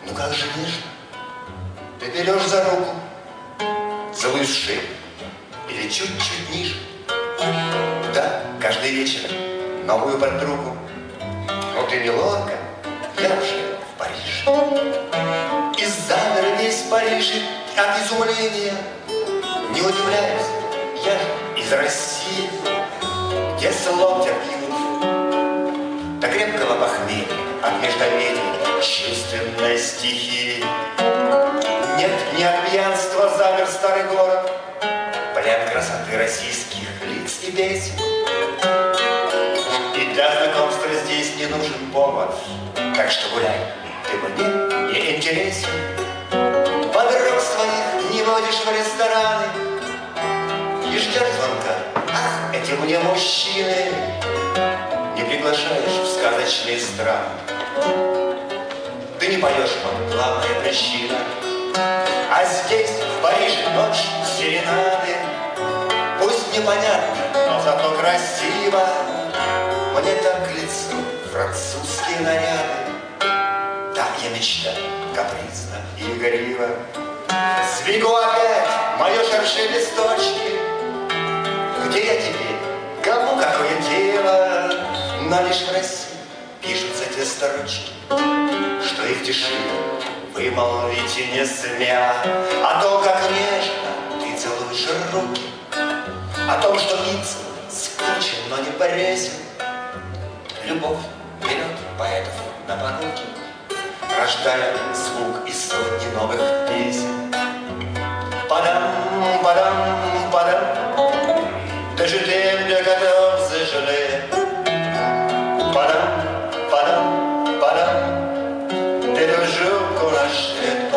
Ну как же нежно. Ты берешь за руку, целуешь шею или чуть-чуть ниже. Да, каждый вечер новую подругу. Но ты милорка, я уже в Париже. И замер весь Париж от изумления. Не удивляюсь, я же из России, где с локтя пьют до крепкого похмелья от междометий чувственной стихии. Нет, не от пьянства замер старый город, плян красоты российских лиц и песен. И для знакомства здесь не нужен повод, так что гуляй, ты мне не интересен. Подруг своих не водишь в рестораны и ждешь звонка. Ах, эти мне мужчины. Не приглашаешь в сказочные страны. Ты не поешь, вот главная причина. А здесь, в Париже, ночь серенады. Пусть непонятно, но зато красиво. Мне так к лицу французские наряды. Так я мечтаю, капризно и игриво. Сбегу опять мое шерши листочки. Где я теперь? Кому какое дело? Но лишь в России пишутся те строчки, что их тишина вымолвите не смя. О том, как нежно ты целуешь руки, о том, что Ниццин скучен, но не порезен. Любовь берет поэтов на поруки, рождая звук из сотни новых песен. Падам, падам, падам, de je t'aime de 14 gelées. Padam, padam, padam, dès le jour qu'on achète.